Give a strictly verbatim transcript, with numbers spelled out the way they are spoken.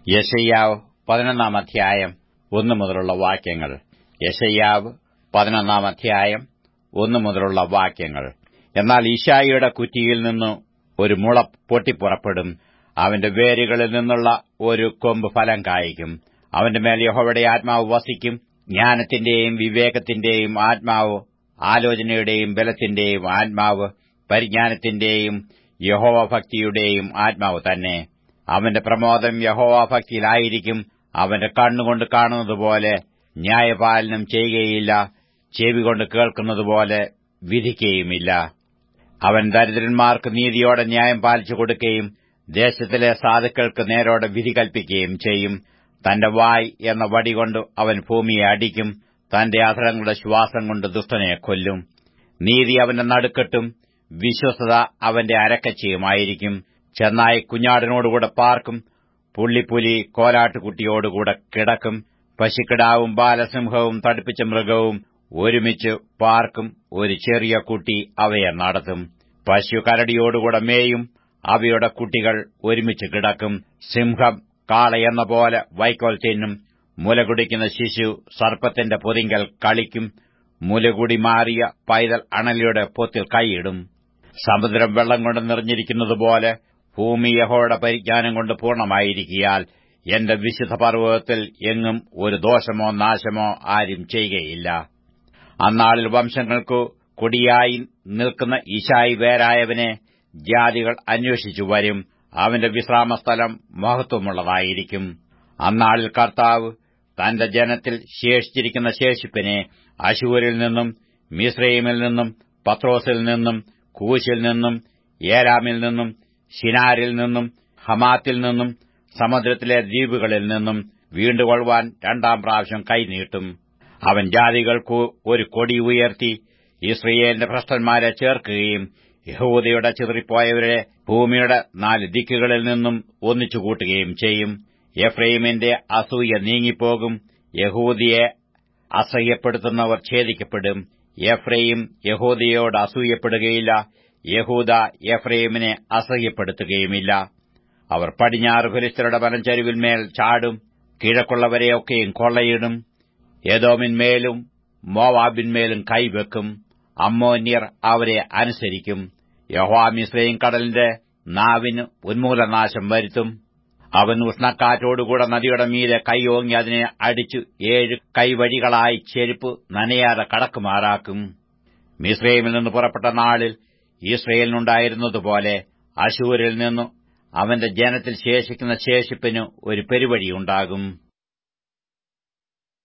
യെശയ്യാവ് പതിനൊന്നാം അധ്യായം ഒന്നു മുതലുള്ള വാക്യങ്ങൾ. യെശയ്യാവ് പതിനൊന്നാം അധ്യായം ഒന്നു മുതലുള്ള വാക്യങ്ങൾ. എന്നാൽ യിശായിയുടെ കുറ്റിയിൽ നിന്ന് ഒരു മുള പൊട്ടിപ്പുറപ്പെടും. അവന്റെ വേരുകളിൽ നിന്നുള്ള ഒരു കൊമ്പ് ഫലം കായ്ക്കും. അവന്റെ മേൽ യഹോവയുടെ ആത്മാവ് വസിക്കും. ജ്ഞാനത്തിന്റെയും വിവേകത്തിന്റെയും ആത്മാവ്, ആലോചനയുടെയും ബലത്തിന്റെയും ആത്മാവ്, പരിജ്ഞാനത്തിന്റെയും യഹോവഭക്തിയുടെയും ആത്മാവ് തന്നെ. അവന്റെ പ്രമോദം യഹോവഭക്തിയിലായിരിക്കും. അവന്റെ കണ്ണുകൊണ്ട് കാണുന്നതുപോലെ ന്യായപാലനം ചെയ്യുകയില്ല, ചെവികൊണ്ട് കേൾക്കുന്നതുപോലെ വിധിക്കുകയുമില്ല. അവൻ ദരിദ്രന്മാർക്ക് നീതിയോടെ ന്യായം പാലിച്ചു കൊടുക്കുകയും ദേശത്തിലെ സാധുക്കൾക്ക് നേരോടെ വിധി കൽപ്പിക്കുകയും ചെയ്യും. തന്റെ വായ് എന്ന വടികൊണ്ട് അവൻ ഭൂമിയെ അടിക്കും. തന്റെ അധരങ്ങളുടെ ശ്വാസം കൊണ്ട് ദുഷ്ടനെ കൊല്ലും. നീതി അവന്റെ നടുക്കെട്ടും വിശ്വസ്തത അവന്റെ അരക്കച്ചയുമായിരിക്കും. ചെന്നായി കുഞ്ഞാടിനോടുകൂടെ പാർക്കും. പുള്ളിപ്പുലി കോലാട്ടുകുട്ടിയോടുകൂടെ കിടക്കും. പശുക്കിടാവും ബാലസിംഹവും തടിപ്പിച്ച മൃഗവും ഒരുമിച്ച് പാർക്കും. ഒരു ചെറിയ കുട്ടി അവയെ നടത്തും. പശു കരടിയോടുകൂടെ മേയും. അവയുടെ കുട്ടികൾ ഒരുമിച്ച് കിടക്കും. സിംഹം കാളയെന്ന പോലെ വൈക്കോൽ തിന്നും. മുലകുടിക്കുന്ന ശിശു സർപ്പത്തിന്റെ പൊതിങ്കൽ കളിക്കും. മുലകുടി മാറിയ പൈതൽ അണലിയുടെ പൊത്തിൽ കൈയിടും. സമുദ്രം വെള്ളം കൊണ്ട് നിറഞ്ഞിരിക്കുന്നതുപോലെ ഭൂമി യഹോവയുടെ പരിജ്ഞാനം കൊണ്ട് പൂർണ്ണമായിരിക്കയാൽ എന്റെ വിശുദ്ധ പർവ്വതത്തിൽ എങ്ങും ഒരു ദോഷമോ നാശമോ ആരും ചെയ്യുകയില്ല. അന്നാളിൽ വംശങ്ങൾക്കു കൊടിയായി നിൽക്കുന്ന യിശായി വേരായവനെ ജാതികൾ അന്വേഷിച്ചു വരും. അവന്റെ വിശ്രാമസ്ഥലം മഹത്വമുള്ളതായിരിക്കും. അന്നാളിൽ കർത്താവ് തന്റെ ജനത്തിൽ ശേഷിച്ചിരിക്കുന്ന ശേഷിപ്പിനെ അശൂരിൽ നിന്നും മിസ്രയീമിൽ നിന്നും പത്രോസിൽ നിന്നും കൂശിൽ നിന്നും ഏലാമിൽ നിന്നും ശിനാരിൽ നിന്നും ഹമാത്തിൽ നിന്നും സമുദ്രത്തിലെ ദ്വീപുകളിൽ നിന്നും വീണ്ടുകൊള്ളുവാൻ രണ്ടാം പ്രാവശ്യം കൈനീട്ടും. അവൻ ജാതികൾക്കു ഒരു കൊടി ഉയർത്തി യിസ്രയേലിന്റെ ഭ്രഷ്ടന്മാരെ ചേർക്കുകയും യഹൂദയുടെ ചിതറിപ്പോയവരെ ഭൂമിയുടെ നാല് ദിക്കുകളിൽ നിന്നും ഒന്നിച്ചുകൂട്ടുകയും ചെയ്യും. എഫ്രയീമിന്റെ അസൂയ നീങ്ങിപ്പോകും. യഹൂദിയെ അസഹ്യപ്പെടുത്തുന്നവർ ഛേദിക്കപ്പെടും. എഫ്രയീം യഹൂദയോട് അസൂയപ്പെടുകയില്ല. യഹൂദ എഫ്രയീമിനെ അസഹ്യപ്പെടുത്തുകയുമില്ല. അവർ പടിഞ്ഞാറ് ഫെലിസ്ത്യരുടെ വനച്ചരിവിന്മേൽ ചാടും. കിഴക്കുള്ളവരെയൊക്കെയും കൊള്ളയിടും. ഏദോമിന്മേലും മോവാബിന്മേലും കൈവെക്കും. അമ്മോന്യർ അവരെ അനുസരിക്കും. യഹോവ മിസ്രയീം കടലിന്റെ നാവിന് ഉന്മൂലനാശം വരുത്തും. അവൻ ഉഷ്ണക്കാറ്റോടുകൂടെ നദിയുടെ മീതെ കൈയോങ്ങി അതിനെ അടിച്ചു ഏഴ് കൈവഴികളായി ചെരുപ്പ് നനയാതെ കടക്കുമാറാക്കും. മിസ്രയീമിൽ നിന്ന് പുറപ്പെട്ട നാളിൽ യിസ്രയേലിനുണ്ടായിരുന്നതുപോലെ അശൂരിൽ നിന്നു അവന്റെ ജനത്തിൽ ശേഷിക്കുന്ന ശേഷിപ്പിന് ഒരു പെരുവഴിയുണ്ടാകും.